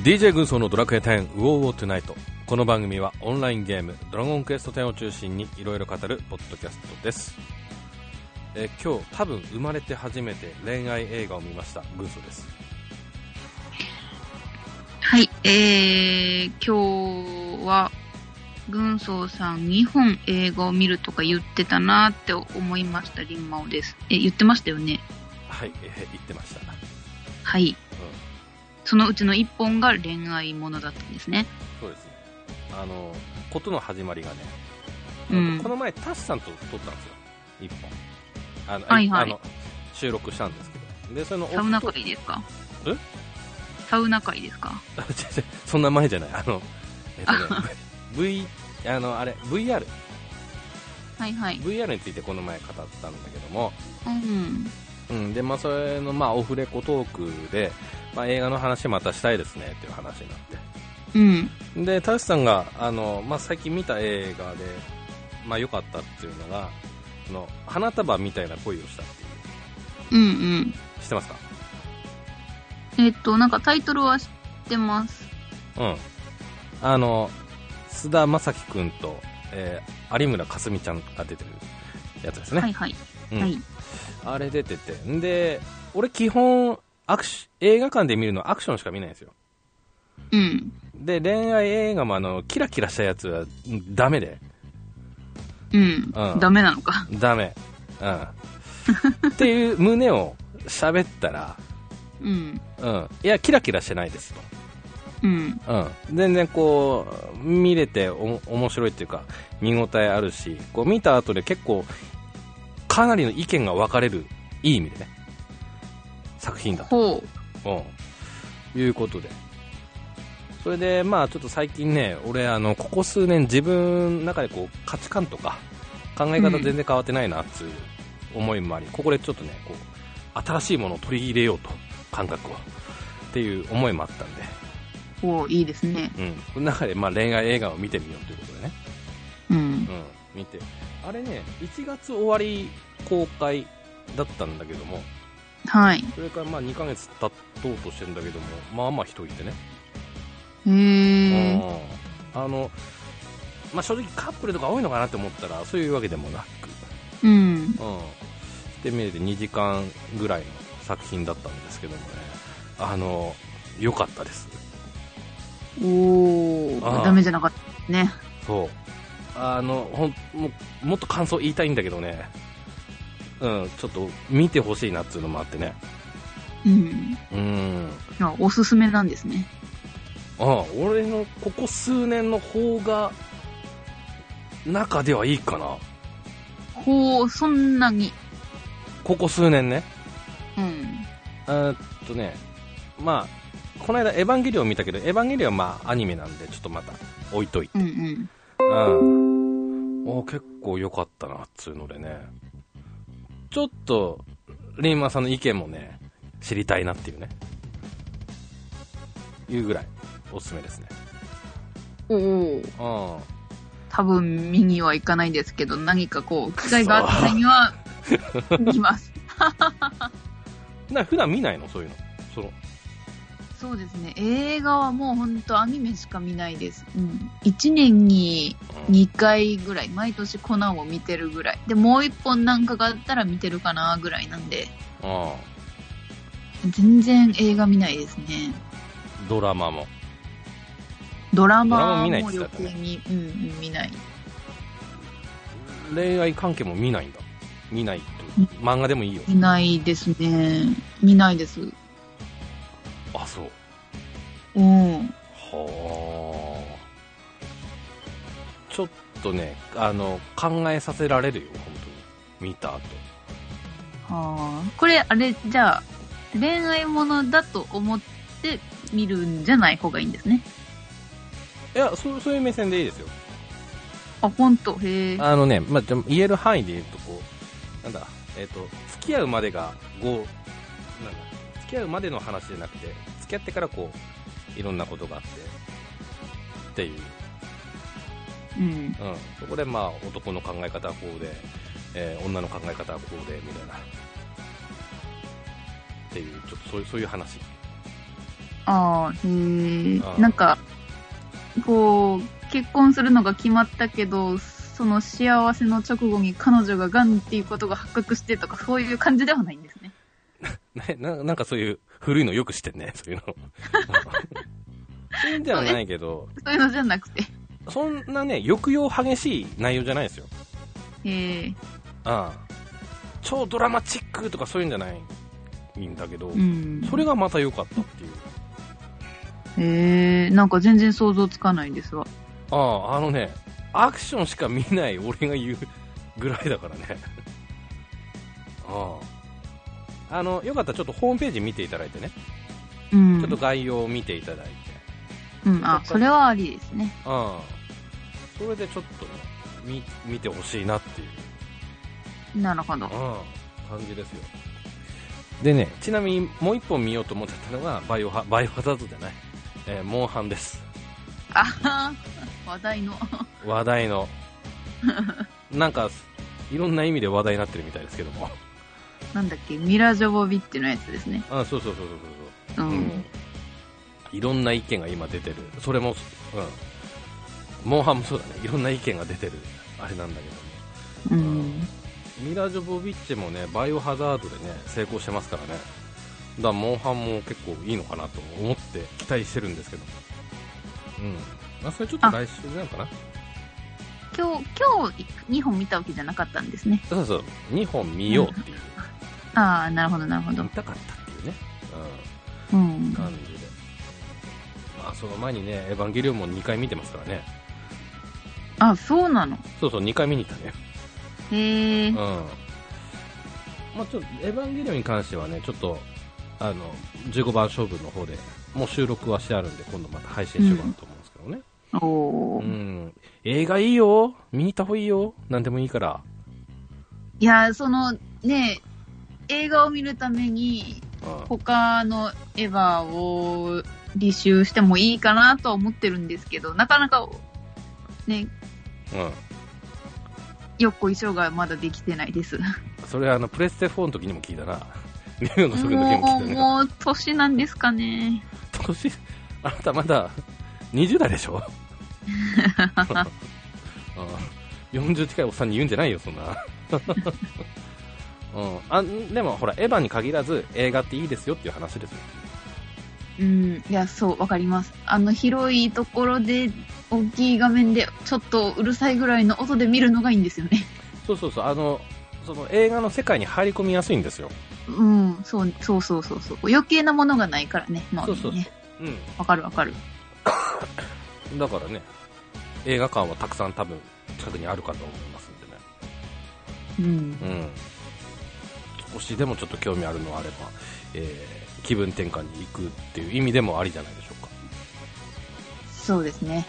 DJ 軍曹のドラクエ10ウォーウォートゥナイト。この番組はオンラインゲームドラゴンクエスト10を中心にいろいろ語るポッドキャストです。今日多分生まれて初めて恋愛映画を見ました軍曹です。 はい、今日は軍曹さん2本映画を見るとか言ってたなって思いました。リンマオです。言ってましたよね。 はい、言ってました。 はい、そのうちの1本が恋愛ものだったんですね。 そうですね。ことの始まりがね、この前タシさんと撮ったんですよ、1本。はいはい、収録したんですけど。でそのサウナ会ですか？サウナ会ですか？ そんな前じゃない。VR、 はいはい、 VR についてこの前語ったんだけども、でそれのオフレコトークで、映画の話またしたいですねっていう話になって、でタシさんが最近見た映画で良かったっていうのが花束みたいな恋をしたっていう、知ってますか？ なんかタイトルは知ってます。 菅田将暉くんと、有村架純ちゃんが出てるやつですね。 はいはい、 あれ出てて、で俺基本映画館で見るのアクションしか見ないんですよ。で恋愛映画もキラキラしたやつはダメで、 ダメなのか。 ダメ、っていう旨を喋ったら、いやキラキラしてないですと、全然こう見れて面白いっていうか見応えあるし、こう見た後で結構かなりの意見が分かれる、いい意味でね、作品だということで、それでちょっと最近ね、俺ここ数年自分の中でこう価値観とか考え方全然変わってないなっていう思いもあり、ここでちょっとねこう新しいものを取り入れようと、感覚をっていう思いもあったんで、 いいですね。 その中で恋愛映画を見てみようということでね、見て、あれね1月終わり公開だったんだけども、それから2ヶ月経とうとしてるんだけども、人いてね、正直カップルとか多いのかなって思ったらそういうわけでもなく、で見れて2時間ぐらいの作品だったんですけどもね、良かったです。 ダメじゃなかったね。 そう、もっと感想言いたいんだけどね、ちょっと見てほしいなっていうのもあってね。 おすすめなんですね。 俺のここ数年の方が中ではいいかな。 そんなにここ数年ね。この間エヴァンゲリオン見たけど、エヴァンゲリオンはアニメなんでちょっとまた置いといて、結構良かったなっつうのでね、ちょっとリンマさんの意見もね知りたいなっていうね、いうぐらいおすすめですね。 多分見にはいかないんですけど、何かこう機会があった際には見ます。 普段見ないの？そういうの。 そうですね、映画はもうほんとアニメしか見ないです。1年に2回ぐらい、毎年コナンを見てるぐらいで、もう1本なんかがあったら見てるかなぐらいなんで、全然映画見ないですね。 ドラマも余計に見ない。 恋愛関係も見ないんだ。見ないと、漫画でもいいよ。 見ないですね。見ないです。 そう。ちょっとね考えさせられるよ、本当に見た後。 これじゃあ恋愛ものだと思って見るんじゃない方がいいんですね。 いや、そういう目線でいいですよ。 本当。へえ。 言える範囲で言うと付き合うまでが付き合うまでの話じゃなくて、付き合ってからこういろんなことがあってっていう、そこで男の考え方はこうで、女の考え方はこうでみたいなっていう、ちょっとそういう話なんか、こう、結婚するのが決まったけど、その幸せの直後に彼女がガンっていうことが発覚してとか、そういう感じではないんですね。 なんかそういう古いのよく知ってんね、そういうの。そういうんじゃないけど。 そういうのじゃなくて。 そんなね、抑揚激しい内容じゃないですよ。超ドラマチックとかそういうんじゃないんだけど、それがまた良かったっていう。 なんか全然想像つかないんですわ。 アクションしか見ない俺が言うぐらいだからね。よかったらちょっとホームページ見ていただいてね。ちょっと概要を見ていただいて。 それはありですね。 それでちょっとね、見てほしいなっていう。 なるほど。 感じですよ。でね、ちなみにもう一本見ようと思ってたのがバイオハザードじゃない、モンハンです。 話題のなんかいろんな意味で話題になってるみたいですけども、 なんだっけ、ミラ・ジョボビッチのやつですね。 そう、いろんな意見が今出てる。それも、モンハンもそうだね、いろんな意見が出てるあれなんだけども、ミラ・ジョボビッチもね、バイオハザードでね成功してますからね。だからモンハンも結構いいのかなと思って期待してるんですけど、それちょっと来週なのかな。 今日2本見たわけじゃなかったんですね。 そう2本見ようっていう、 なるほど見たかったっていうね、感じで、その前にねエヴァンゲリオンも2回見てますからね。 そうなの。 そう2回見に行ったね。ちょっとエヴァンゲリオンに関してはね、ちょっと15番勝負の方でもう収録はしてあるんで、今度また配信しようかなと思うんですけどね。映画いいよ、見に行った方がいいよ、なんでもいいから。 いや、そのね、映画を見るために他のエヴァを履修してもいいかなとは思ってるんですけど、なかなかね、よっこいしょがまだできてないです。 それはプレステ4の時にも聞いたな。リュウの時にも聞いたね。 もう年なんですかね。 年、あなたまだ20代でしょ。40近いおっさんに言うんじゃないよ、そんな。でもほら、エヴァに限らず映画っていいですよっていう話ですよ。 いや、そう、わかります。広いところで大きい画面でちょっとうるさいぐらいの音で見るのがいいんですよね。 そう、その映画の世界に入り込みやすいんですよ。 そう。余計なものがないからね。わかる。だからね、映画館はたくさん多分近くにあるかと思いますんでね。少しでもちょっと興味あるのがあれば、気分転換に行くっていう意味でもありじゃないでしょうか。 そうですね。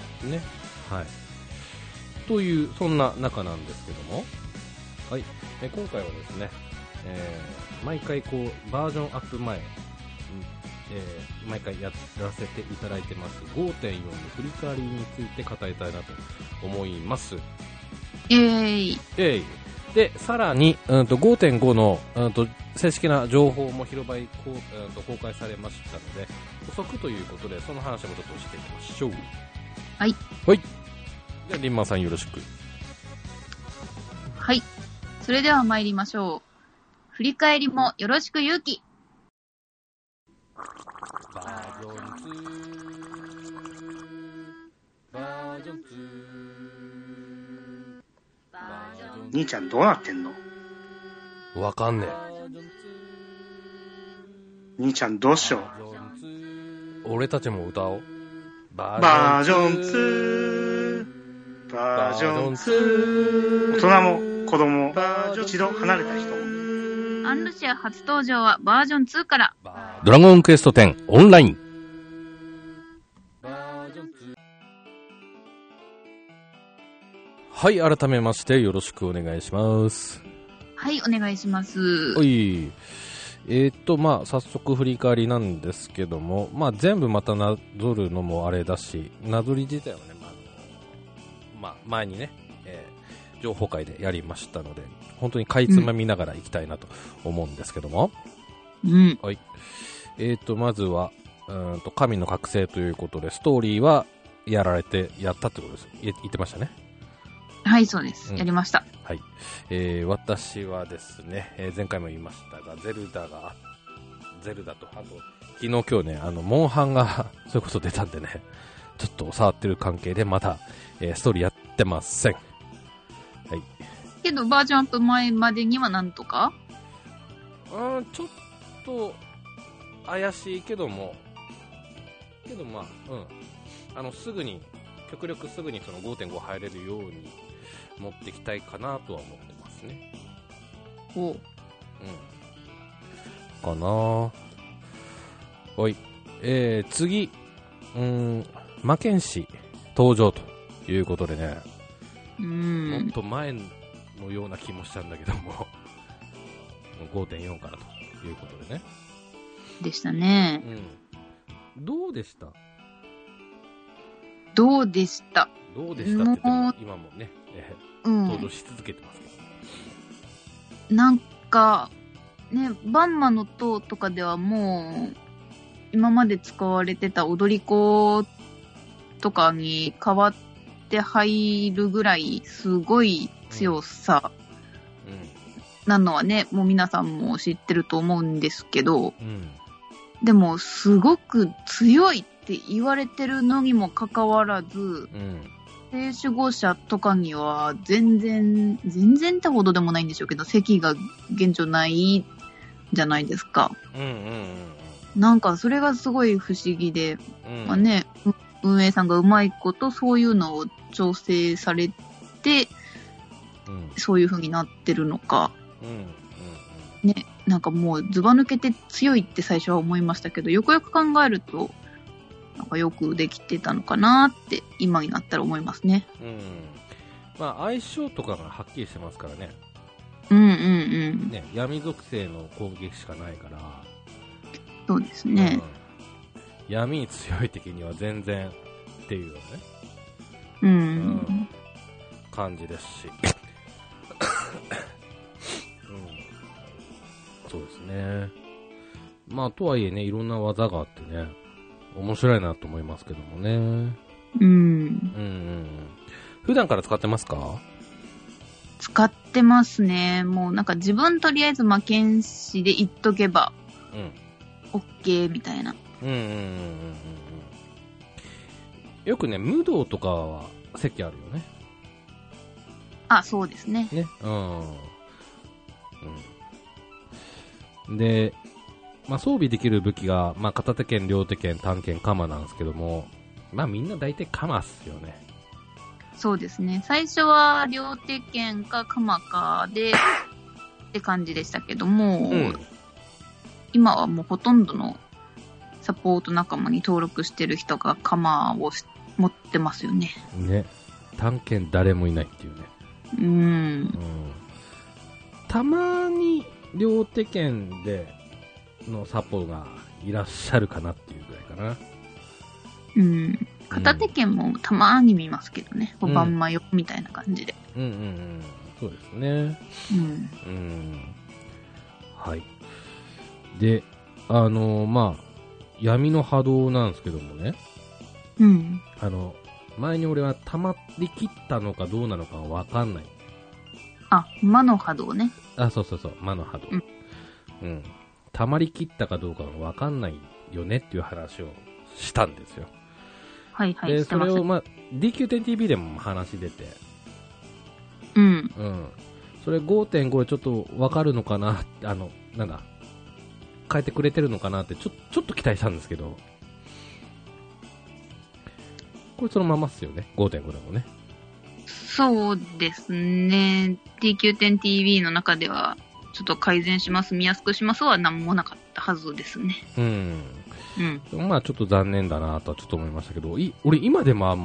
というそんな中なんですけども、今回はですね、毎回こうバージョンアップ前、毎回やらせていただいてます 5.4 の振り返りについて語りたいなと思います。で、さらに、5.5 の、正式な情報も広場に公開されましたので、補足ということで、その話もちょっとしていきましょう。 はい。 じゃあ、リンマンさんよろしく。 はい。それでは参りましょう。振り返りもよろしくゆうき。 バージョン2。 兄ちゃんどうなってんの？ わかんねえ。 兄ちゃんどうしよう。俺たちも歌おう。 バージョン2。バージョン2。大人も子供も一度離れた人も。 アンルシア初登場はバージョン2から。 ドラゴンクエスト10オンライン。はい、改めましてよろしくお願いします。 はい、お願いします。 早速振り返りなんですけども、全部またなぞるのもあれだし、なぞり自体はね、前にね、情報会でやりましたので、本当にかいつまみながらいきたいなと思うんですけども、まずは、 神の覚醒ということで、ストーリーはやったってことです。言ってましたね。 はい、そうです。やりました。 はい。私はですね、前回も言いましたが、ゼルダと、あと、昨日今日ね、モンハンが、それこそ出たんでね、ちょっと触ってる関係で、まだ、ストーリーやってません。はい。 けど、バージョンアップ前までにはなんとか？ ちょっと、怪しいけどまあ、極力すぐにその 5.5 入れるように持っていきたいかなとは思ってますね。かなぁ。はい。次、魔剣士登場ということでね。もっと前のような気もしたんだけども、5.4 からということでね。 でしたね。 どうでしたって言っても今もね、登場し続けてますけど。なんか、ね、バンマの塔とかではもう、今まで使われてた踊り子とかに変わって入るぐらいすごい強さなのはね、もう皆さんも知ってると思うんですけど、でもすごく強いって言われてるのにもかかわらず、聖守護者とかには全然ってほどでもないんでしょうけど、席が現状ないじゃないですか。なんかそれがすごい不思議で、まあね、運営さんがうまいことそういうのを調整されて、そういう風になってるのか、ね、なんかもうずば抜けて強いって最初は思いましたけど、よくよく考えるとなんかよくできてたのかなって今になったら思いますね。 まあ相性とかがはっきりしてますからね。ね、闇属性の攻撃しかないから。 そうですね。 闇に強い敵には全然っていうよね。 感じですし。そうですね。まあとはいえね、いろんな技があってね、面白いなと思いますけどもね。普段から使ってますか？ 使ってますね。もうなんか自分とりあえず魔剣士で言っとけば、OK みたいな。 よくね、武道とかは席あるよね。 あ、そうですね。 で、まあ、装備できる武器が、まあ、片手剣、両手剣、短剣、鎌なんですけども、まあみんな大体鎌っすよね。 そうですね。最初は両手剣か鎌かでって感じでしたけども、今はもうほとんどのサポート仲間に登録してる人が鎌を持ってますよね。 ね。短剣誰もいないっていうね。たまに両手剣でのサポがいらっしゃるかなっていうぐらいかな。 片手剣もたまに見ますけどね。バンマヨみたいな感じで。 そうですね。はい。で、まあ、闇の波動なんですけどもね。前に俺は溜まりきったのかどうなのかわかんない。 あ、魔の波動ね。 あ、そう、魔の波動。溜まりきったかどうかわかんないよねっていう話をしたんですよ。で、それをまあ、DQ10TV でも話出て。それ 5.5 でちょっとわかるのかな、なんだ、変えてくれてるのかなってちょっと期待したんですけど、これそのままっすよね、5.5 でもね。 そうですね。DQ10TV の中では、ちょっと改善します、見やすくしますは何もなかったはずですね。 まあちょっと残念だなとはちょっと思いましたけど、俺今でもあ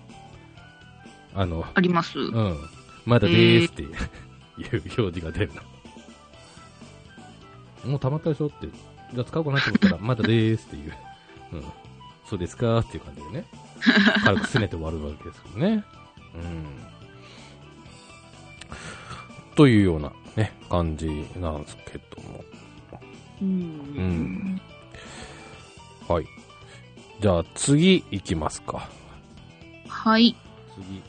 ります。 まだでーすっていう表示が出るの。もう溜まったでしょって。じゃあ使おうかなと思ったら、まだでーすっていう。そうですかっていう感じでね。軽く拗ねて終わるわけですけどね。というようなね、感じなんですけども。はい。 じゃあ次行きますか。 はい。 次。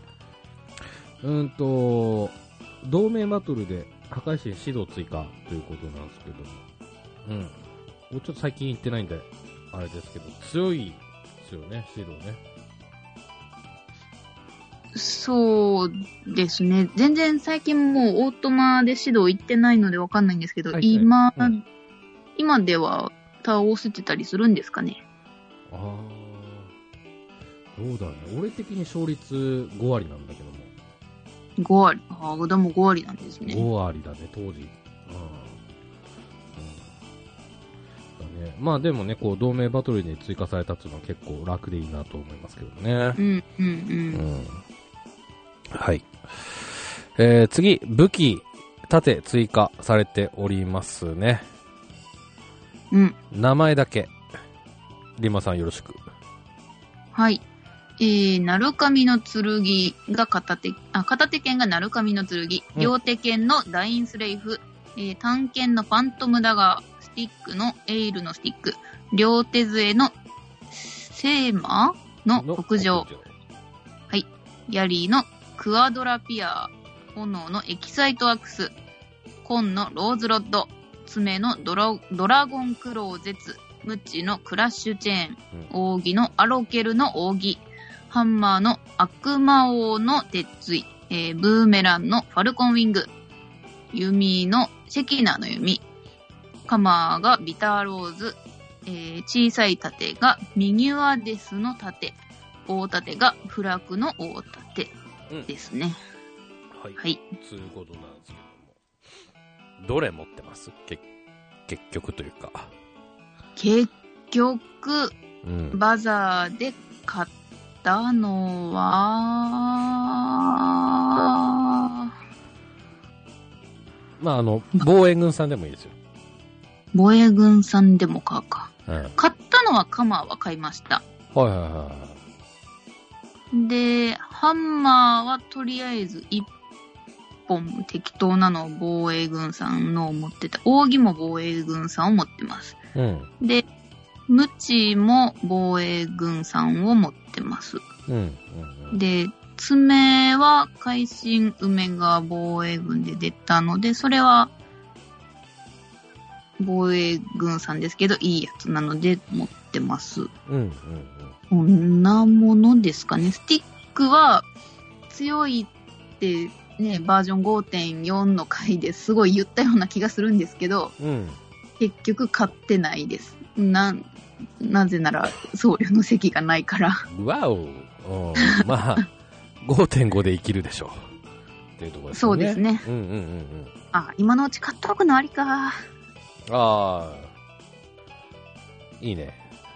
同盟バトルで破壊神指導追加ということなんですけども。うん。もうちょっと最近行ってないんで、あれですけど、強いですよね、指導ね。 そうですね。全然最近もうオートマで指導行ってないのでわかんないんですけど、はいはい、今では倒せてたりするんですかね。 ああ、どうだね。俺的に勝率5割なんだけども。 5割。ああ、でも5割なんですね。 5割だね、当時。だね。まあでもね、こう、同盟バトルに追加されたっていうのは結構楽でいいなと思いますけどね。はい。次、武器、盾追加されておりますね。名前だけ。リマさんよろしく。 はい。鳴神の剣が片手剣が鳴神の剣、両手剣のダインスレイフ、単剣のファントムダガー、スティックのエイルのスティック、両手杖のセーマーの北上。はい。ヤリーのクアドラピア、炎のエキサイトアクス、紺のローズロッド、爪のドラゴンクローゼツ、ムチのクラッシュチェーン、扇のアロケルの扇、ハンマーの悪魔王の鉄槌、ブーメランのファルコンウィング、弓のシェキナの弓、カマーがビターローズ、小さい盾がミニュアデスの盾、大盾がフラクの大盾ですね。 はい。はい。ということなんですけども。どれ持ってます？結局というか。 結局、バザーで買ったのは、 まあ、防衛軍さんでもいいですよ。 防衛軍さんでも買うか。買ったのはカマーは買いました。 はいはいはい。 で、ハンマーはとりあえず1本適当なのを防衛軍さんのを持ってた。扇も防衛軍さんを持ってます。で、ムチも防衛軍さんを持ってます。で、爪は海進梅が防衛軍で出たので、それは防衛軍さんですけど、いいやつなので持ってます。こんなものですかね。スティックは強いってね、バージョン 5.4 の回ですごい言ったような気がするんですけど、結局買ってないです。なぜなら送料の席がないから。 わお。まあ 5.5 で生きるでしょうっていうところですね。 そうですね。あ、今のうち買っとくのありか。 ああ、いいね。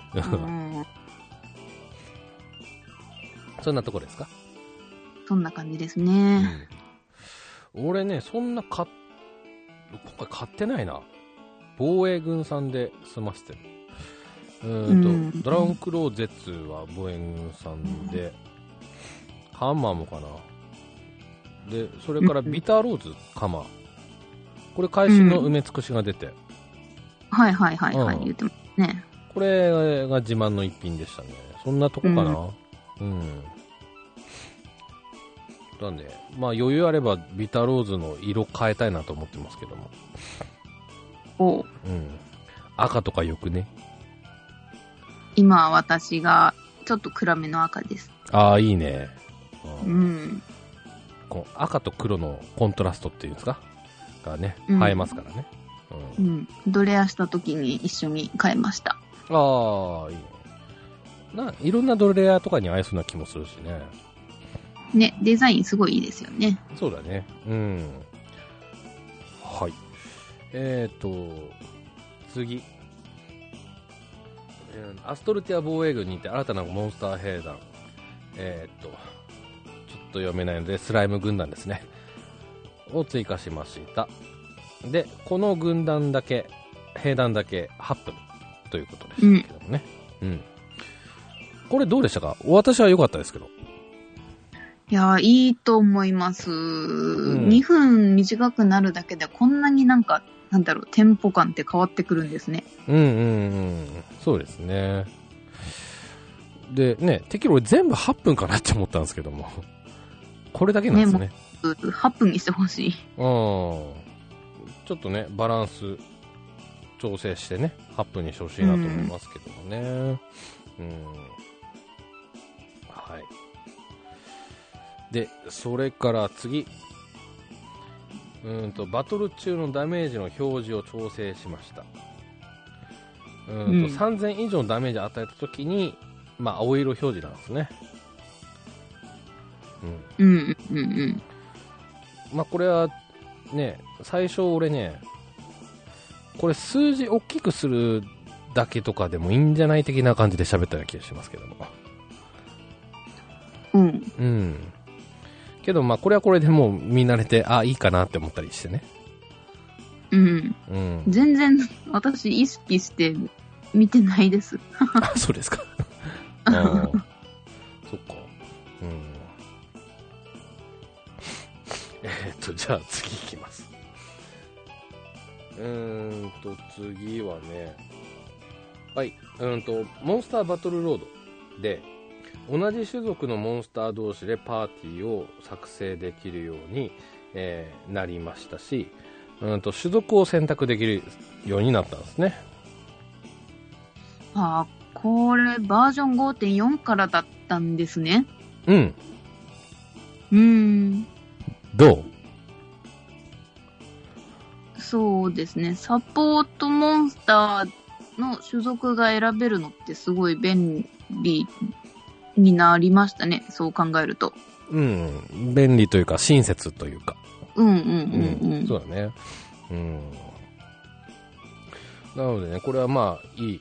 そんなところですか？ そんな感じですね。 俺ね、そんな今回買ってないな。防衛軍さんで済ませてる。ドラゴンクローゼツは防衛軍さんで、ハンマーもかな。で、それからビターローズカマー。これ会心の埋め尽くしが出て。 はいはいはいはい、言ってますね。 これが自慢の一品でしたね。そんなとこかな。なんで、まあ余裕あればビターローズの色変えたいなと思ってますけども。赤とかよくね。 今私がちょっと暗めの赤です。 ああ、いいね。こう赤と黒のコントラストっていうんですかがね、映えますからね。 ドレアした時に一緒に買いました。 ああ、いいね。いろんなドレアとかに合いそうな気もするしね。 ね、デザインすごいいいですよね。 そうだね。はい。次。アストルティア防衛軍にて新たなモンスター兵団。ちょっと読めないので、スライム軍団ですね。を追加しました。で、この軍団だけ、兵団だけ8分ということですけどもね。これどうでしたか？私は良かったですけど。 いや、いいと思います。2分短くなるだけでこんなになんか、なんだろう、テンポ感って変わってくるんですね。 そうですね。 でね、てっきり俺全部8分かなって思ったんですけども、これだけなんですね。 8分にしてほしい。 ちょっとね、バランス調整してね、8分にしてほしいなと思いますけどもね。はい。で、それから次。バトル中のダメージの表示を調整しました。3000以上のダメージを与えたときに、まあ、青色表示なんですね。まあ、これは、ね、最初俺ね、これ数字大きくするだけとかでもいいんじゃない的な感じで喋ったような気がしますけども。けど、まあ、これはこれでもう見慣れて、いいかなって思ったりしてね。 全然、私意識して見てないです。 そうですか。そっか。じゃあ次いきます。次はね、はい、モンスターバトルロードで、同じ種族のモンスター同士でパーティーを作成できるように、なりましたし、種族を選択できるようになったんですね。 これバージョン 5.4 からだったんですね。 どう？ そうですね。サポートモンスターの種族が選べるのってすごい便利になりましたね。そう考えると。 便利というか親切というか。そうだね。なのでね、これはまあいい、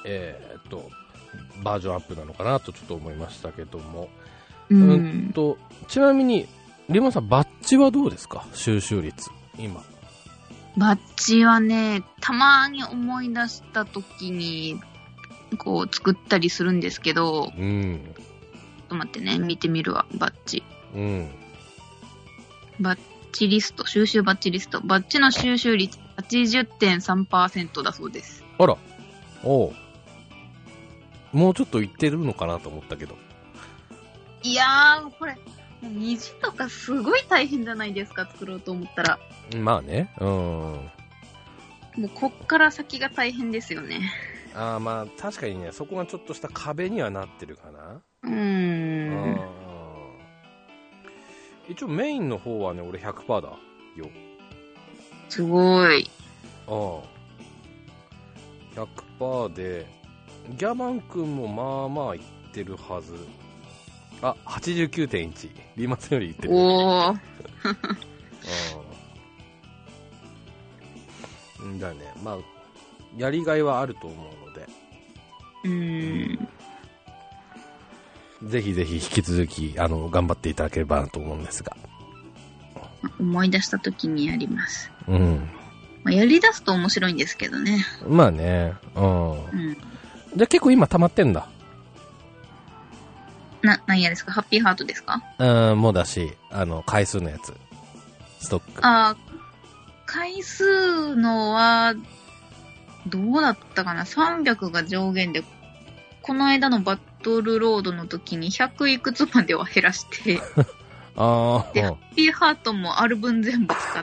バージョンアップなのかなとちょっと思いましたけども。ちなみにリモンさん、バッジはどうですか？収集率今。 バッジはね、たまに思い出した時にこう作ったりするんですけど、ちょっと待ってね、見てみるわ。バッジ、バッジリスト、収集バッジリスト、バッジの収集率 80.3% だそうです。 あら、もうちょっといってるのかなと思ったけど。 いやー、これ虹とかすごい大変じゃないですか、作ろうと思ったら。 まあね、 もうこっから先が大変ですよね。 まあ確かにね、そこがちょっとした壁にはなってるかな。一応メインの方はね、俺 100% だよ。 すごい。 100% で、ギャバン君もまあまあいってるはず。89.1。リマスよりいってる。だね。まあ、やりがいはあると思うので。ぜひぜひ引き続き、頑張っていただければなと思うんですが。 思い出したときにやります。やり出すと面白いんですけどね。 まあね。じゃあ結構今溜まってんだ。 何やですか？ハッピーハートですか？ もうだし、回数のやつ。ストック。 回数のは、どうだったかな？ 300 が上限で、この間のバトルロードの時に100いくつまでは減らして、で、ハッピーハートもある分全部使って、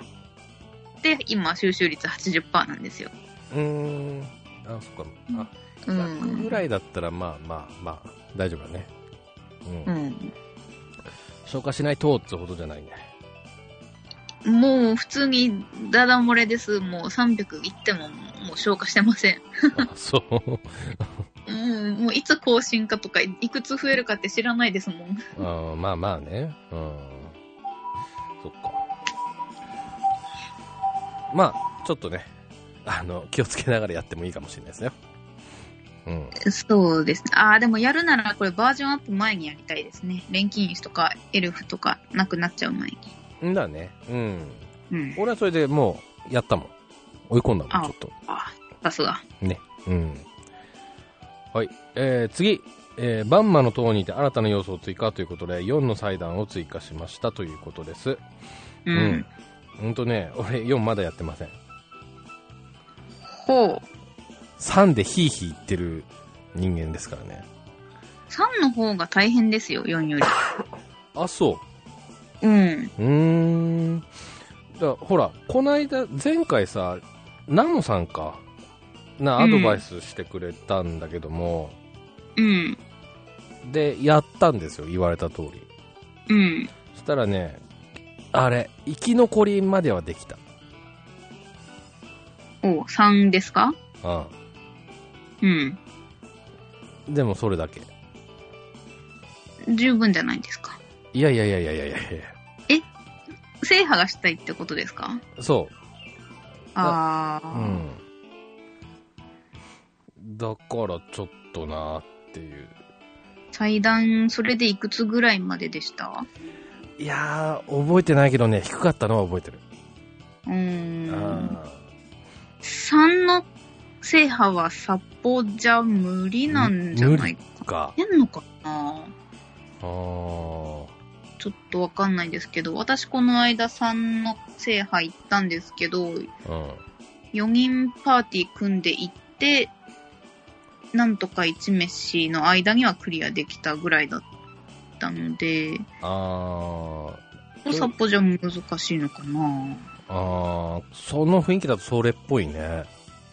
今収集率 80% なんですよ。 そっか。100ぐらいだったら、まあ、大丈夫だね。消化しないとってほどじゃないね。 もう普通にダダ漏れです。もう300いってももう消化してません。 そう。 もういつ更新かとかいくつ増えるかって知らないですもん。 まあまあね。そっか。まあちょっとね、気をつけながらやってもいいかもしれないですよ。 そうですね。でもやるならこれバージョンアップ前にやりたいですね。錬金石とかエルフとかなくなっちゃう前に。 だね。俺はそれでもうやったもん。追い込んだもん、ちょっと。 さすが。 ね。はい。次。バンマの塔にて新たな要素を追加ということで、4の祭壇を追加しましたということです。ほんとね、俺4まだやってません。 ほう。 3でヒーヒー言ってる人間ですからね。 3の方が大変ですよ、4より。 あ、そう。ほら、この間、前回さ、ナモさんか、アドバイスしてくれたんだけども、で、やったんですよ、言われた通り。そしたらね、あれ、生き残りまではできた。 3ですか？ でもそれだけ。 十分じゃないですか。 いや。 制覇がしたいってことですか？ そう。 だからちょっとなっていう。 祭壇、それでいくつぐらいまででした？ いやー、覚えてないけどね、低かったのは覚えてる。 3の制覇は札幌じゃ無理なんじゃないか。やんのかな？ちょっとわかんないですけど、私この間3の制覇行ったんですけど、4人パーティー組んで行って、なんとか1飯の間にはクリアできたぐらいだったので、札幌じゃ難しいのかな。 その雰囲気だとそれっぽいね。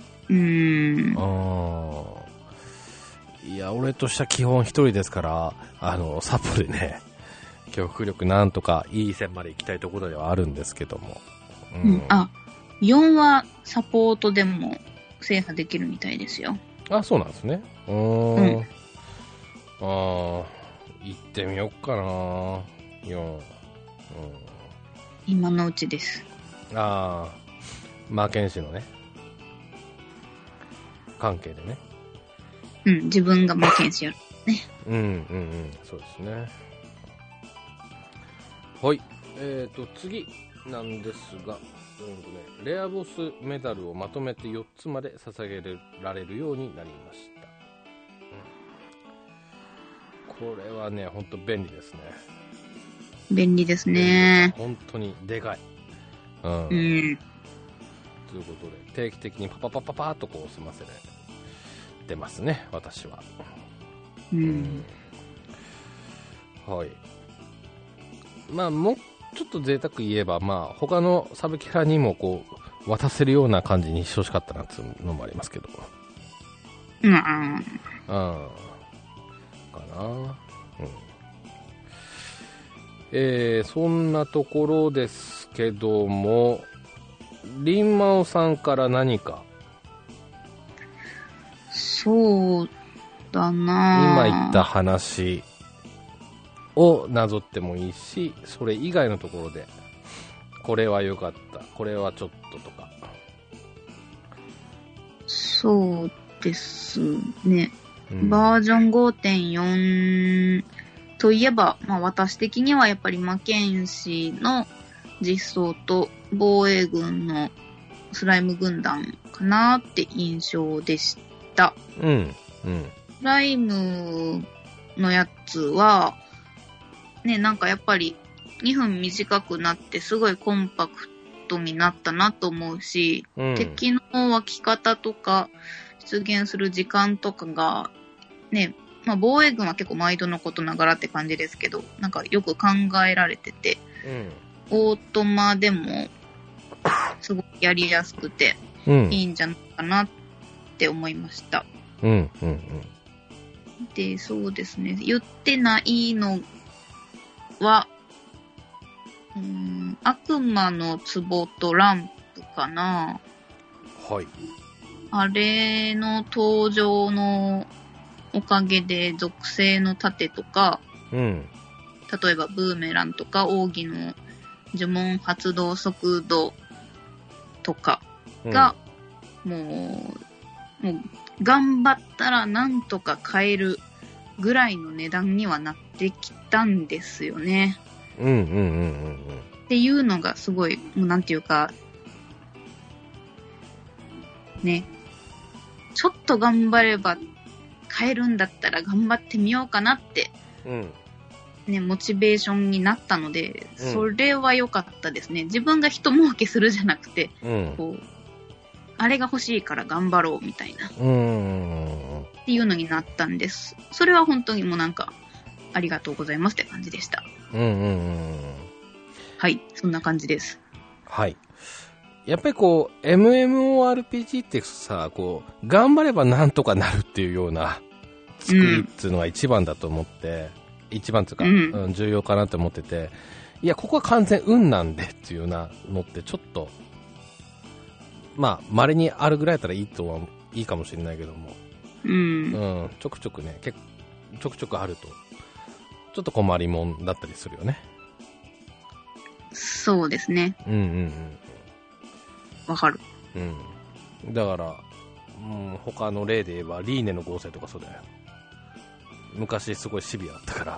いや、俺としては基本一人ですから、札幌でね、極力なんとかいい線まで行きたいところではあるんですけども。 4はサポートでも制覇できるみたいですよ。 あ、そうなんですね。行ってみよっかな、4。 今のうちです。 魔剣士のね、関係でね。 自分が魔剣士やるね。 そうですね。はい。次なんですが、レアボスメダルをまとめて4つまで捧げられるようになりました。これはね、ほんと便利ですね。 便利ですね。 本当にでかい。ということで、定期的にパパパパパーっとこう済ませてますね、私は。はい。もうちょっと贅沢言えば、他のサブキャラにもこう渡せるような感じにしてほしかったなっていうのもありますけど。かな。そんなところですけども、リンマオさんから何か。 そうだな、 今言った話をなぞってもいいし、それ以外のところでこれは良かった、これはちょっととか。 そうですね、バージョン 5.4 といえば、私的にはやっぱり魔剣士の実装と防衛軍のスライム軍団かなって印象でした。スライムのやつはね、なんかやっぱり2分短くなってすごいコンパクトになったなと思うし、敵の湧き方とか出現する時間とかがね、防衛軍は結構毎度のことながらって感じですけど、なんかよく考えられてて、オートマでもすごくやりやすくていいんじゃないかなって思いました。で、そうですね、言ってないのは、悪魔の壺とランプかな。 はい。 あれの登場のおかげで属性の盾とか、例えばブーメランとか奥義の呪文発動速度とかが、もう頑張ったらなんとか買えるぐらいの値段にはなってきたんですよね。っていうのがすごい、もうなんていうかね、ちょっと頑張れば買えるんだったら頑張ってみようかなって、モチベーションになったので、それは良かったですね。自分が人儲けするじゃなくて、こうあれが欲しいから頑張ろうみたいな。 っていうのになったんです。それは本当にもうなんか、ありがとうございますって感じでした。はい、そんな感じです。 はい。やっぱりこう、MMORPG ってさ、こう、頑張ればなんとかなるっていうような作りっていうのが一番だと思って、一番っていうか、重要かなと思ってて、いや、ここは完全運なんでっていうようなのってちょっと、まあ、稀にあるぐらいだったらいいかもしれないけども、ちょくちょくね、ちょくちょくあると、ちょっと困りもんだったりするよね。 そうですね。わかる。 だから、他の例で言えば、リーネの合成とかそうだよ。昔すごいシビアだったから。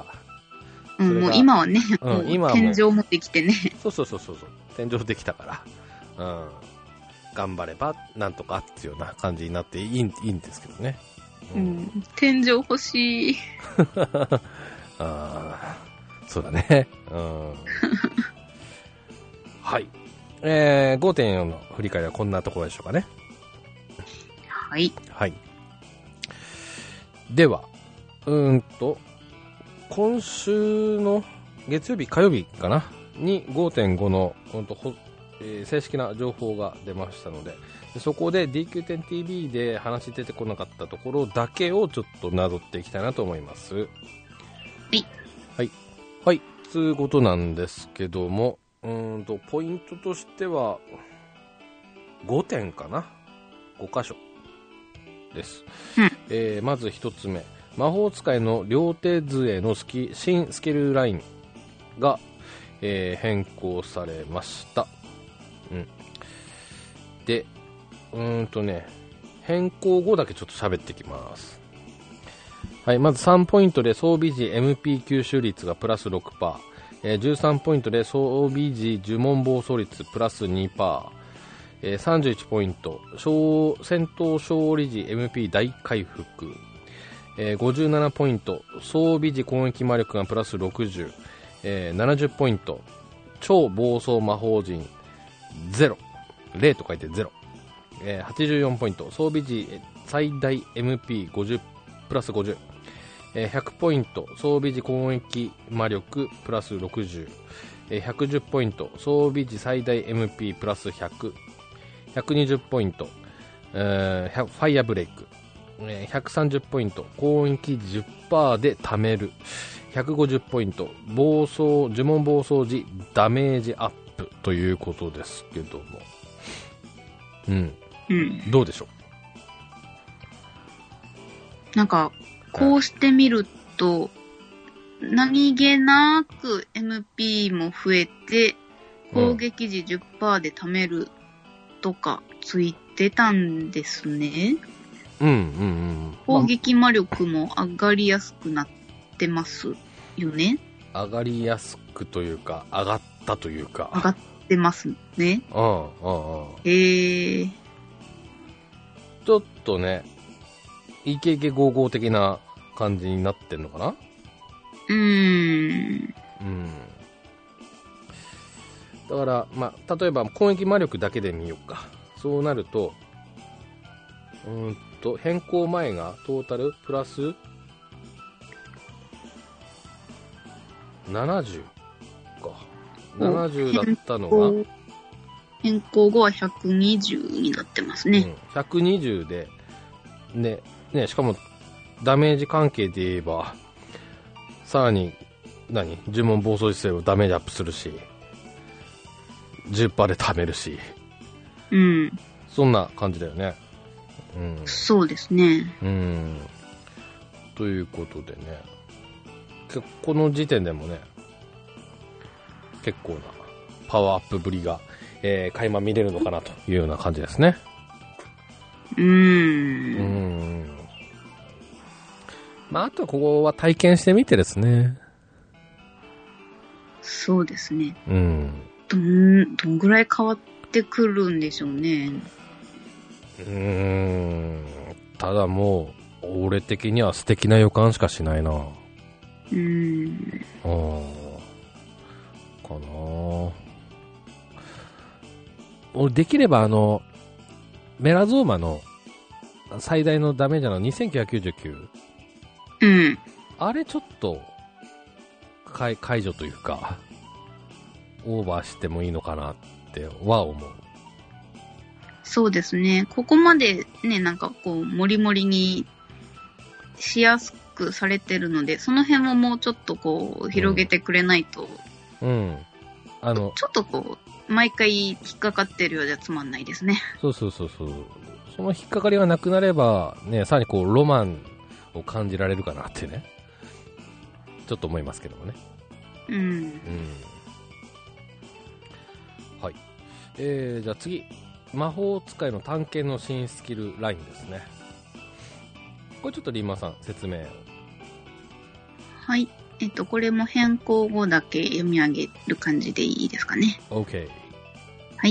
もう今はね、今は天井もできてね。 そう。天井できたから。頑張れば、なんとかっていうような感じになっていいんですけどね。 天井欲しい。 そうだね。はい。5.4 の振り返りはこんなところでしょうかね。 はい。 はい。では、今週の月曜日、火曜日かなに 5.5 の、正式な情報が出ましたので、そこで DQ10TV で話出てこなかったところだけをちょっとなぞっていきたいなと思います。はい。はい。はい。つうことなんですけども、ポイントとしては、5点かな ?5 箇所です。まず1つ目。魔法使いの両手杖の新スキルラインが、変更されました。で、変更後だけちょっと喋ってきます。はい、まず3ポイントで装備時 MP 吸収率がプラス 6%、13ポイントで装備時呪文暴走率プラス 2%、31ポイント、戦闘勝利時 MP 大回復、57ポイント、装備時攻撃魔力がプラス60、70ポイント、超暴走魔法陣0、0と書いて0、84ポイント、装備時最大 MP50 プラス50、100ポイント、装備時攻撃魔力プラス60、110ポイント、装備時最大 MP プラス100、120ポイント、ファイアブレイク、130ポイント、攻撃 10% で貯める、150ポイント、呪文暴走時ダメージアップということですけども、どうでしょう。なんかこうしてみると、何気なく MP も増えて攻撃時 10% で貯めるとかついてたんですね。攻撃魔力も上がりやすくなってますよね。 上がりやすくというか、上がったというか。 上がってますね。 ちょっとね、イケイケゴーゴー的な感じになってんのかな？だから、まあ、例えば攻撃魔力だけで見ようか。そうなると、変更前がトータルプラス70か。70だったのが、 変更後は120になってますね。 120で、ね、しかもダメージ関係で言えば、さらに、呪文暴走姿勢をダメージアップするし、10% で貯めるし、そんな感じだよね。 そうですね。 ということでね、この時点でもね、結構なパワーアップぶりが、垣間見れるのかなというような感じですね。まあ、あとはここは体験してみてですね。 そうですね。どんぐらい変わってくるんでしょうね。 ただもう、俺的には素敵な予感しかしないな。かな。俺できればメラゾーマの最大のダメージなの2999。 うん。 あれちょっと、解除というか、オーバーしてもいいのかなっては思う。 そうですね。ここまでね、なんかこう、もりもりにしやすくされてるので、その辺ももうちょっとこう、広げてくれないと、 うん。 ちょっとこう、毎回引っかかってるようじゃつまんないですね。 そう。その引っかかりがなくなれば、ね、さらにこう、ロマンを感じられるかなってね。ちょっと思いますけどもね。 うん。 はい。じゃあ次。魔法使いの探検の新スキルラインですね。これちょっとリンマさん説明を。 はい。これも変更後だけ読み上げる感じでいいですかね。 OK。 はい。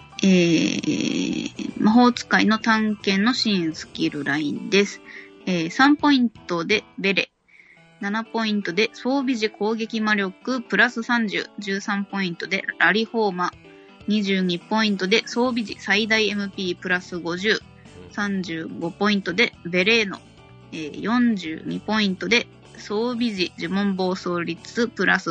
魔法使いの探検の新スキルラインです。3ポイントでベレ。7ポイントで装備時攻撃魔力プラス30。13ポイントでラリホーマ。22ポイントで装備時最大 MP プラス50。35ポイントでベレーノ。42ポイントで装備時呪文暴走率プラス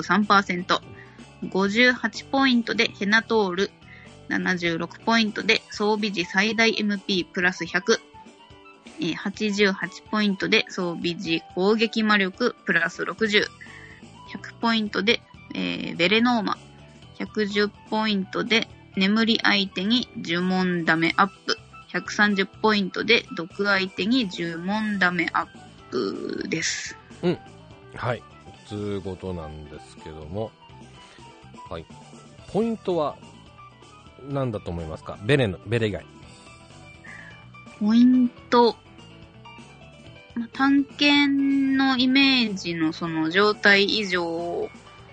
3%。58ポイントでヘナトール。76ポイントで装備時最大 MP プラス100。88ポイントで装備時攻撃魔力プラス60。100ポイントで、ベレノーマ。110ポイントで眠り相手に呪文ダメアップ。130ポイントで毒相手に呪文ダメアップです。 うん。はい。ということなんですけども。はい。ポイントは何だと思いますか？ベレ以外。 ポイント。探検のイメージのその状態以上を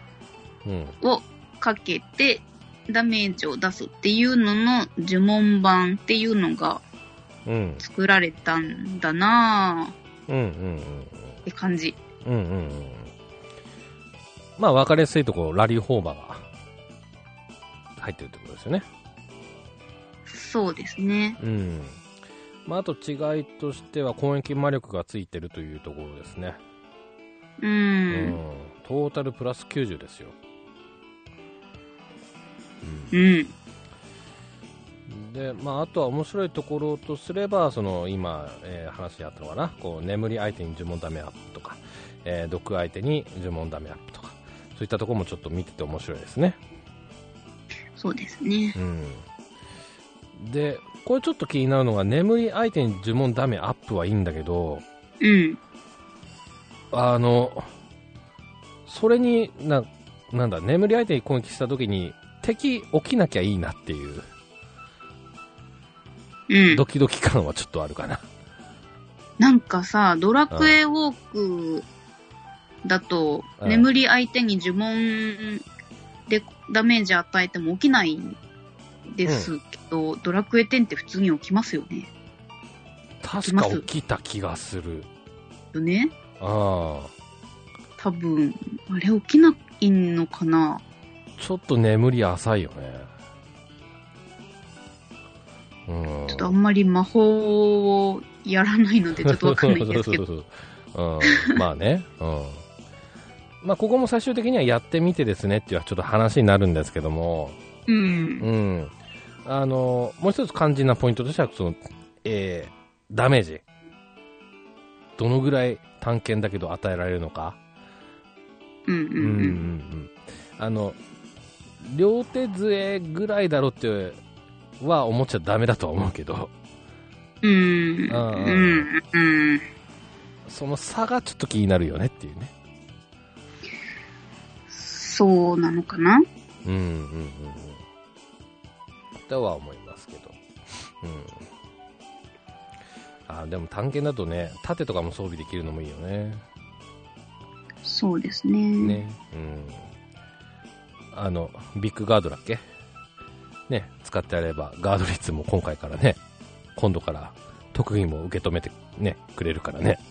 かけてダメージを出すっていうのの呪文版っていうのが作られたんだなぁって感じ。 まあ分かりやすいところラリーホーバーが入ってるってことですよね。 そうですね。 まあ、あと違いとしては攻撃魔力がついてるというところですね。トータルプラス90ですよ。で、まあ、あとは面白いところとすれば、その今、話にあったのかな、こう眠り相手に呪文ダメアップとか、毒相手に呪文ダメアップとか、そういったところもちょっと見てて面白いですね。 そうですね。 で、これちょっと気になるのが、眠り相手に呪文ダメアップはいいんだけど、それになんだ、眠り相手に攻撃した時に敵起きなきゃいいなっていう、ドキドキ感はちょっとあるかな。 なんかさ、ドラクエウォークだと、眠り相手に呪文でダメージ与えても起きないんですけど、ドラクエ10って普通に起きますよね。 確か起きた気がする。 よね。多分、あれ起きないのかな。 ちょっと眠り浅いよね。 ちょっとあんまり魔法をやらないのでちょっとわかんないですけど。 まあね。まあここも最終的にはやってみてですねっていうちょっと話になるんですけども。もう一つ肝心なポイントとしては、その、ダメージ。どのぐらい探検だけど与えられるのか。両手杖ぐらいだろっては思っちゃダメだとは思うけど。その差がちょっと気になるよねっていうね。 そうなのかな？ とは思いますけど。でも探検だとね、盾とかも装備できるのもいいよね。 そうですね。 ビッグガードだっけね、使ってやれば、ガード率も今回からね、今度から特技も受け止めてね、くれるからね。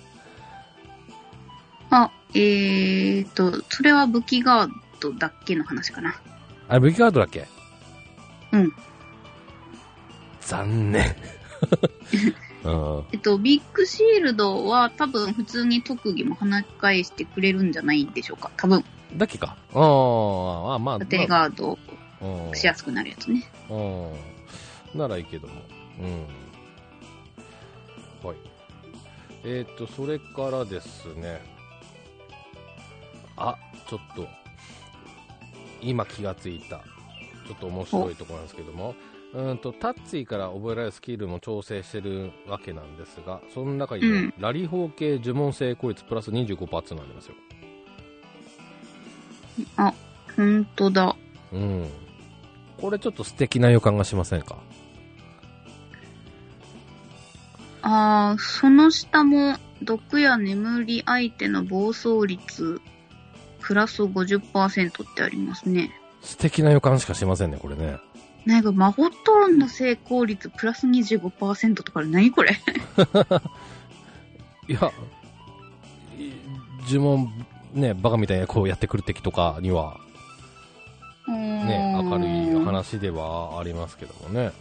それは武器ガードだっけの話かな。 あれ、武器ガードだっけ？残念。 ビッグシールドは多分普通に特技も跳返してくれるんじゃないでしょうか。多分。 だけか。まあ。 縦ガードしやすくなるやつね。 ならいいけども。はい。それからですね。ちょっと、今気がついた。ちょっと面白いところなんですけども。タッツィから覚えられるスキルも調整してるわけなんですが、その中に、ラリ法系呪文成功率プラス 25% になりますよ。 ほんとだ。 これちょっと素敵な予感がしませんか？ その下も、毒や眠り相手の暴走率、プラス 50% ってありますね。 素敵な予感しかしませんね、これね。 なんか、魔法トロンの成功率プラス 25% とか何これいや、呪文ね、バカみたいにこうやってくる敵とかには、ね、明るい話ではありますけどもね。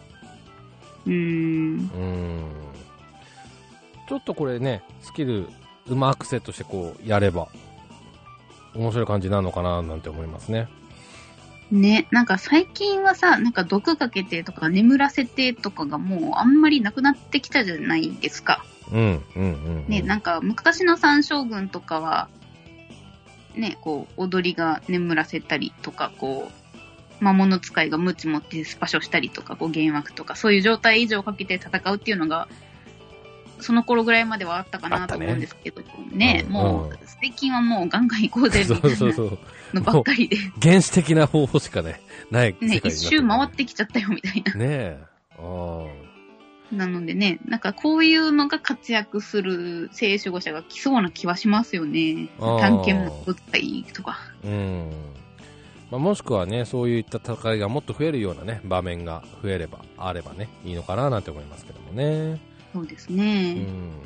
ちょっとこれね、スキルうまくセットしてこうやれば、面白い感じなのかななんて思いますね。 ね、なんか最近はさ、なんか毒かけてとか眠らせてとかがもうあんまりなくなってきたじゃないですか。ね、なんか昔の三将軍とかは、ね、こう踊りが眠らせたりとか、こう魔物使いがムチ持ってスパショしたりとか、こう幻惑とかそういう状態以上かけて戦うっていうのがその頃ぐらいまではあったかなと思うんですけどね、もう最近はもうガンガン行こうぜみたいなのばっかりで、 原始的な方法しかねない世界になってる、 ね、一周回ってきちゃったよみたいなね。 なのでね、なんかこういうのが活躍する聖守護者が来そうな気はしますよね。探検も舞台とか。 もしくはね、そういった戦いがもっと増えるようなね場面が増えればあればねいいのかななんて思いますけどもね。 そうですね。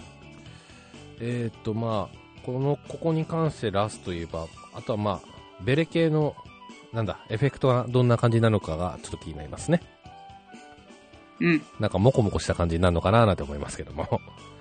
ここに関してラスト言えば、あとはベレ系のエフェクトがどんな感じなのかがちょっと気になりますね。なんかモコモコした感じになるのかななんて思いますけども。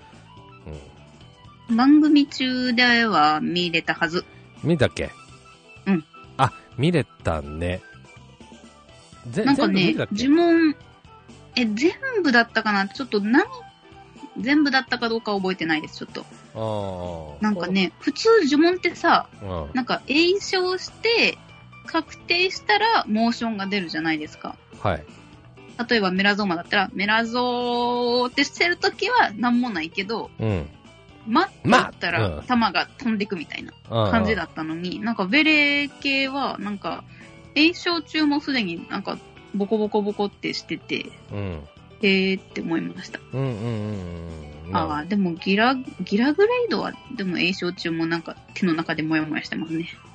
番組中では見れたはず。 見たっけ？見れたね。 なんかね、呪文、全部だったかな？ちょっと全部だったかどうか覚えてないです、ちょっと。なんかね、普通呪文ってさ、なんか詠唱して確定したらモーションが出るじゃないですか。 はい。 例えばメラゾーマだったら、メラゾーってしてるときはなんもないけど、待ってたら弾が飛んでくみたいな感じだったのに、なんかベレ系はなんか詠唱中もすでになんかボコボコボコってしてて、へーって思いました。でもギラグレイドはでも詠唱中もなんか手の中でモヤモヤしてますね。み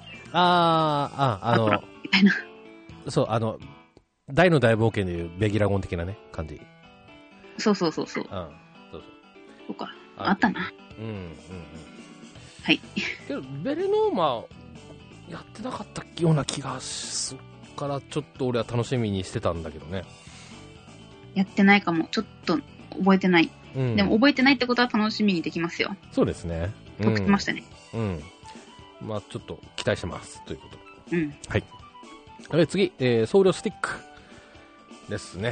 たいな。 そう、大の大冒険でいうベギラゴン的なね感じ。 そう。そうか、あったな。はい。 けどベレノーマやってなかったような気がするからちょっと俺は楽しみにしてたんだけどね。 やってないかも。ちょっと覚えてない。でも覚えてないってことは楽しみにできますよ。 そうですね。 得してましたね。 ちょっと期待してますということで。はい。次、僧侶スティックですね。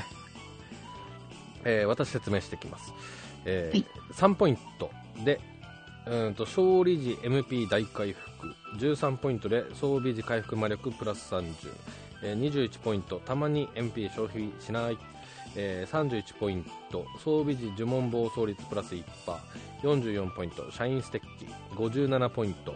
私説明していきます。3ポイントで、勝利時 MP 大回復、13ポイントで装備時回復魔力プラス30、21ポイントたまに MP 消費しない、31ポイント装備時呪文暴走率プラス 1%、44ポイントシャインステッキ、57ポイント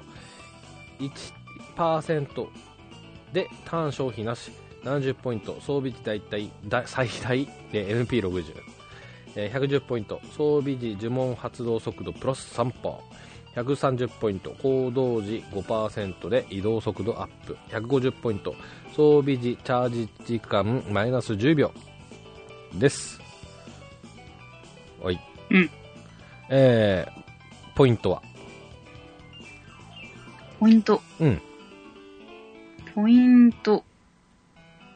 1% でターン消費なし、70ポイント装備時最大で MP60、110ポイント装備時呪文発動速度プラス 3%、130ポイント行動時 5% で移動速度アップ、150ポイント装備時チャージ時間マイナス10秒です。はい。ポイントはポイント、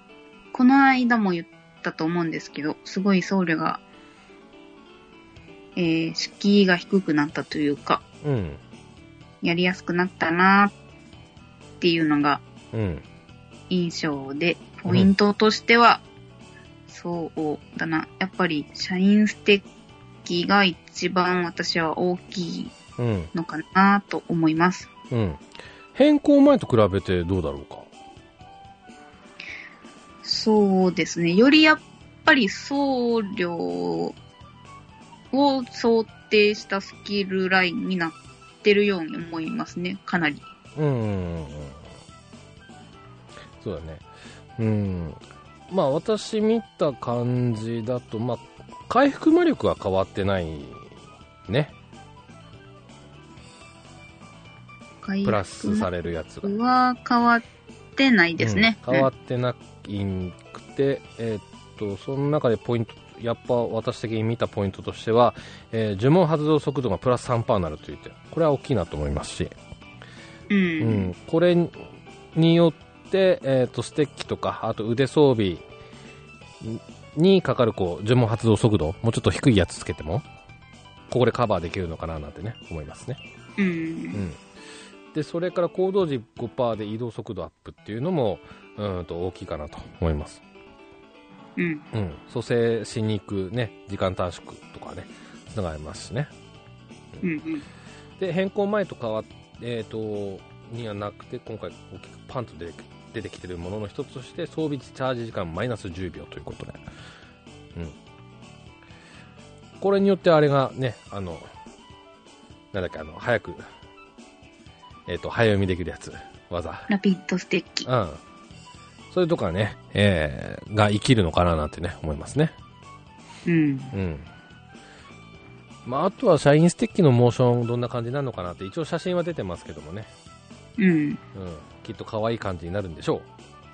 この間も言ったと思うんですけど、すごい僧侶が敷居が低くなったというか、 うん、 やりやすくなったなっていうのが印象で、 うん、 ポイントとしては、そうだな、やっぱり社員ステッキが一番私は大きいのかなと思います。 うん。変更前と比べてどうだろうか。 そうですね。よりやっぱり送料を想定したスキルラインになってるように思いますね。かなり。 そうだね。まあ私見た感じだと、まあ回復魔力は変わってないね。プラスされるやつが。 は変わってないですね。 変わってなくて、その中でポイント、やっぱ私的に見たポイントとしては、呪文発動速度がプラス 3% になるという点、これは大きいなと思いますし、これによって、ステッキとか、あと腕装備にかかる呪文発動速度、もうちょっと低いやつつけても、ここでカバーできるのかななんてね、思いますね。で、それから行動時 5% で移動速度アップっていうのも、大きいかなと思います。蘇生しに行くね、時間短縮とかね、つながりますしね。で、変更前と変わにはなくて、今回大きくパンと出てきてるものの一つとして、装備チャージ時間マイナス10秒ということで。これによってあれがね、なんだっけ、早く、早読みできるやつ、技。 ラピッドステッキ。 それとかね、が生きるのかななんてね、思いますね。まあ、あとはシャインステッキのモーションどんな感じになるのかなって、一応写真は出てますけどもね。きっと可愛い感じになるんでしょう。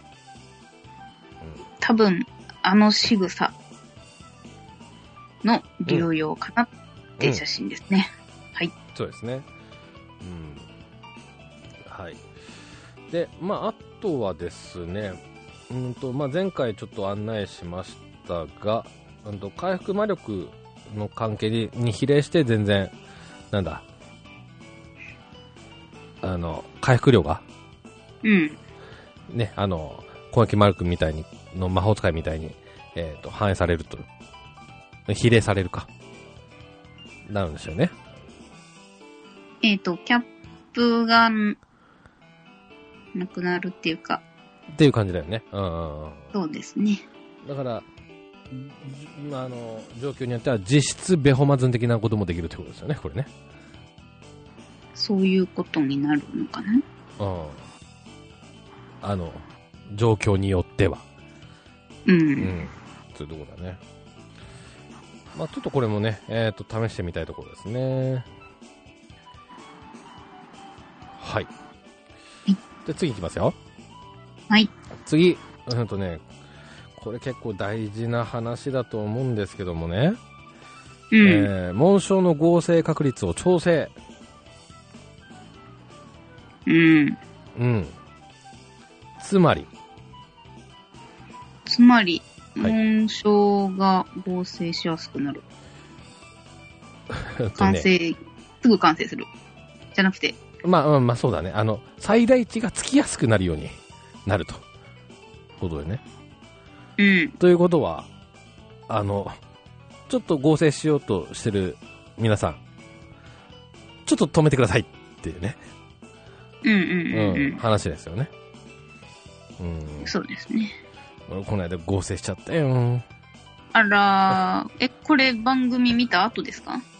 多分、仕草の流用かなって写真ですね。はい。 そうですね。はい。で、まあ、あとはですね、まあ、前回ちょっと案内しましたが、回復魔力の関係に比例して全然、なんだ、回復量が、ね、攻撃魔力みたいに、の魔法使いみたいに、反映されると、比例されるか、なるんですよね。 キャップが、なくなるっていうか。 っていう感じだよね。 そうですね。 だから、状況によっては実質ベホマズン的なこともできるってことですよね、これね。 そういうことになるのかな。 状況によっては。そういうところだね。まあちょっとこれもね、試してみたいところですね。はい。で、次いきますよ。 はい。 次、これ結構大事な話だと思うんですけどもね。紋章の合成確率を調整。つまり、 紋章が合成しやすくなる。すぐ完成する。じゃなくて。 まあ、そうだね。最大値がつきやすくなるようになると。ことでね。ということは、ちょっと合成しようとしてる皆さん、ちょっと止めてくださいっていうね。話ですよね。 そうですね。 俺この間合成しちゃったよ。 あらー、これ番組見た後ですか？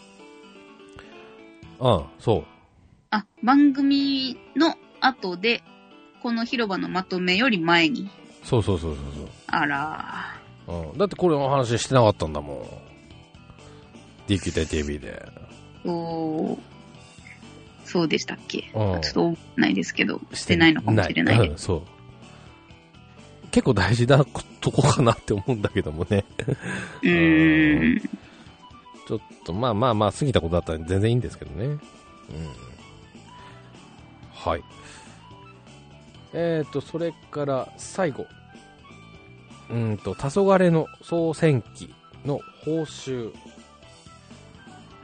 そう。 番組の後で、この広場のまとめより前に。 そう。 あらー。だってこれの話してなかったんだもん。DQ 対 TV で。 そうでしたっけ？ちょっと覚えないですけど、してないのかもしれないです。 そう。結構大事なとこかなって思うんだけどもね。ちょっと、まあ、過ぎたことだったら全然いいんですけどね。はい。それから最後。黄昏の総戦記の報酬。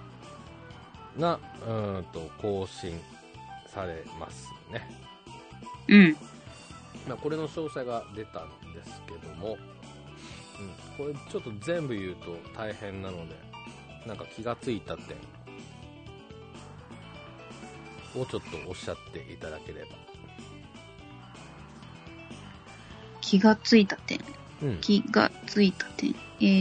が更新されますね。 うん。 これの詳細が出たんですけども、これちょっと全部言うと大変なので、なんか気がついた点をちょっとおっしゃっていただければ。 気がついた点。気がついた点。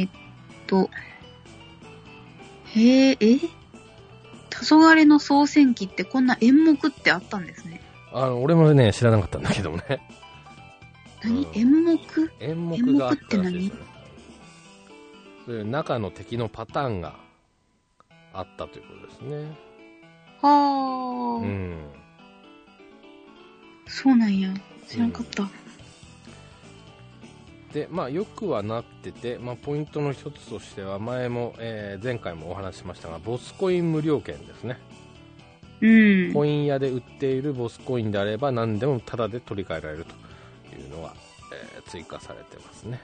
黄昏の総選記ってこんな演目ってあったんですね。 俺もね、知らなかったんだけどもね。 何、演目があったらしいですね。そういう中の敵のパターンがあったということですね。 はあ。そうなんや。知らなかった。 で、よくはなってて、ポイントの一つとしては、前回もお話ししましたが、ボスコイン無料券ですね。コイン屋で売っているボスコインであれば、何でもタダで取り替えられるというのが、追加されてますね。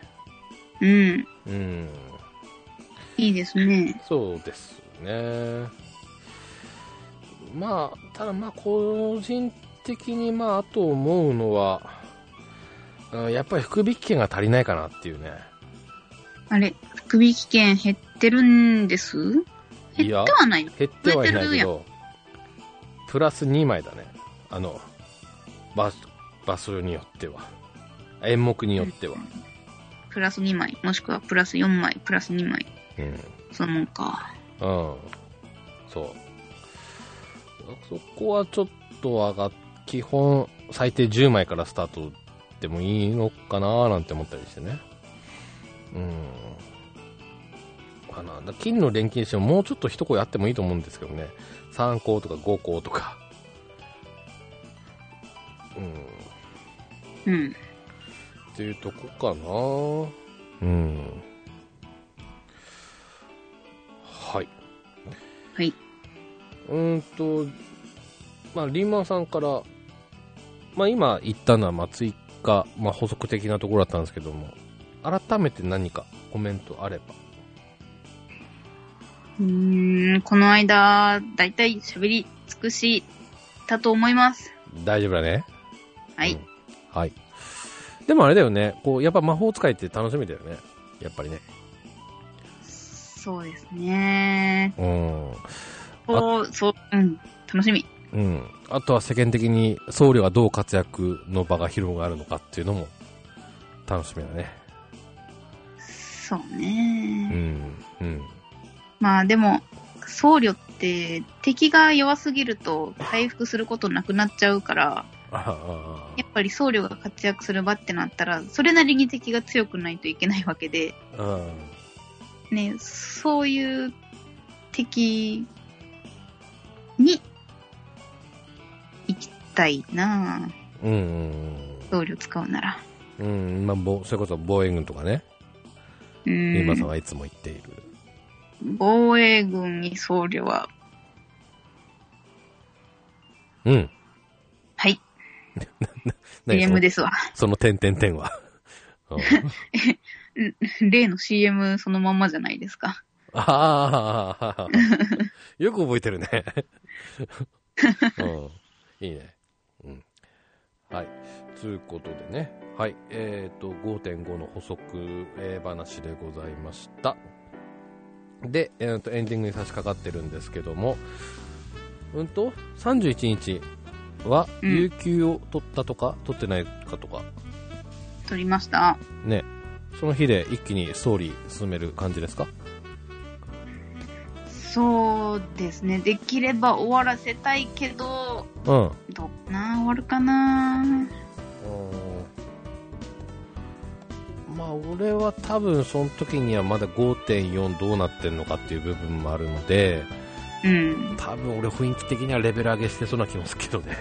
いいですね。 そうですね。ただ個人的にあと思うのは、やっぱり福引券が足りないかなっていうね。あれ、 福引券減ってるんです？減ってはない。 減ってはいないけど、プラス2枚だね。場所によっては。演目によっては。 プラス2枚、もしくはプラス4枚、プラス2枚。そのもんか。 そう。そこはちょっと基本最低10枚からスタートでもいいのかななんて思ったりしてね。金の錬金士ももうちょっと一声あってもいいと思うんですけどね。3項とか5項とか。っていうとこかな。はい。 はい。 リンマンさんから、今言ったのは追加、補足的なところだったんですけども、改めて何かコメントあれば。 この間、だいたい喋り尽くしたと思います。 大丈夫だね。 はい。 はい。でもあれだよね、やっぱ魔法使いって楽しみだよね。やっぱりね。 そうですね。楽しみ。 あとは世間的に僧侶がどう活躍の場が広がるのかっていうのも楽しみだね。 そうね。でも僧侶って敵が弱すぎると回復することなくなっちゃうから、やっぱり僧侶が活躍する場ってなったらそれなりに敵が強くないといけないわけで、ね、そういう敵に行きたいな。僧侶使うなら。 それこそ防衛軍とかね。今さんはいつも言っている。 防衛軍に僧侶は。はい。CM ですわ。 その点は。 例の CM そのまんまじゃないですか。 よく覚えてるね。いいね。はい。ということでね。はい。5.5 の補足、話でございました。で、エンディングに差し掛かってるんですけども、31日は、有給を取ったとか、取ってないかとか。 取りました。 ね。その日で一気にストーリー進める感じですか？ そうですね。できれば終わらせたいけど、どうかな、終わるかな。 俺は多分その時にはまだ 5.4 どうなってんのかっていう部分もあるので、多分俺雰囲気的にはレベル上げしてそうな気もするけどね。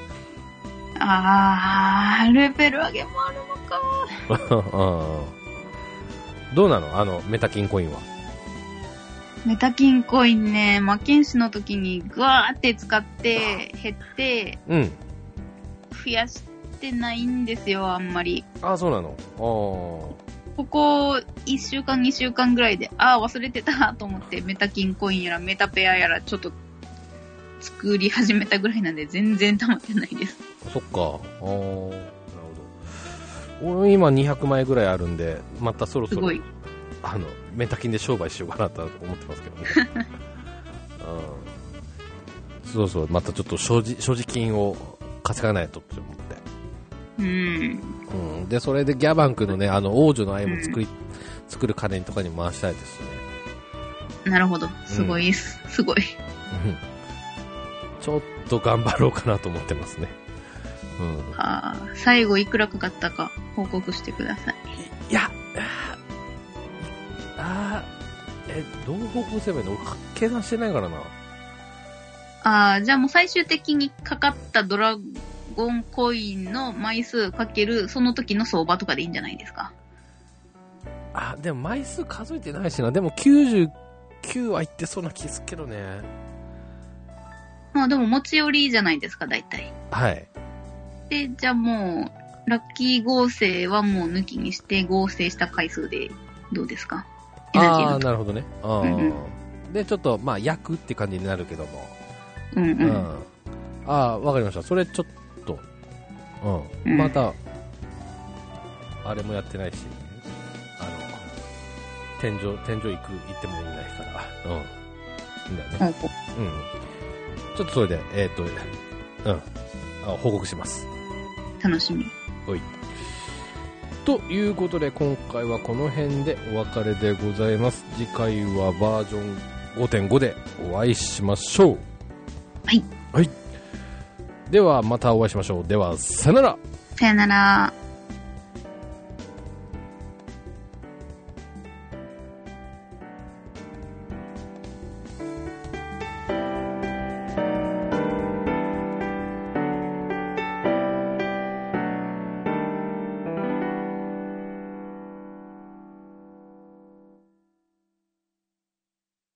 レベル上げもあるのか。 どうなの？メタ金コインは。 メタ金コインね、魔剣士の時にグワーって使って減って、増やしてないんですよ、あんまり。 そうなの。 ここ1週間2週間ぐらいで忘れてたと思って、メタ金コインやらメタペアやらちょっと作り始めたぐらいなんで全然溜まってないです。 そっか。なるほど。俺今200枚ぐらいあるんで、またそろそろメタ金で商売しようかなと思ってますけどね。そうそう、またちょっと所持金を稼がないとって思って。で、それでギャバンクのね、王女の愛も作る金とかに回したいですね。 なるほど。すごいです。すごい。 ちょっと頑張ろうかなと思ってますね。 最後いくらかかったか報告してください。 いや、どう報告すればいいの？計算してないからな。じゃあもう最終的にかかったドラゴンコインの枚数かけるその時の相場とかでいいんじゃないですか。 でも枚数数えてないしな。でも99はいってそうな気するけどね。 でも持ち寄りじゃないですか、大体。 はい。 で、じゃあもう、ラッキー合成はもう抜きにして合成した回数でどうですか？ なるほどね。で、ちょっと、焼くって感じになるけども。わかりました。それちょっと、また、あれもやってないし、天井行ってもいないから、いいんだね。ちょっとそれで、報告します。 楽しみ。 ということで、今回はこの辺でお別れでございます。次回はバージョン 5.5 でお会いしましょう。はい。では、またお会いしましょう。では、さよなら。 さよなら。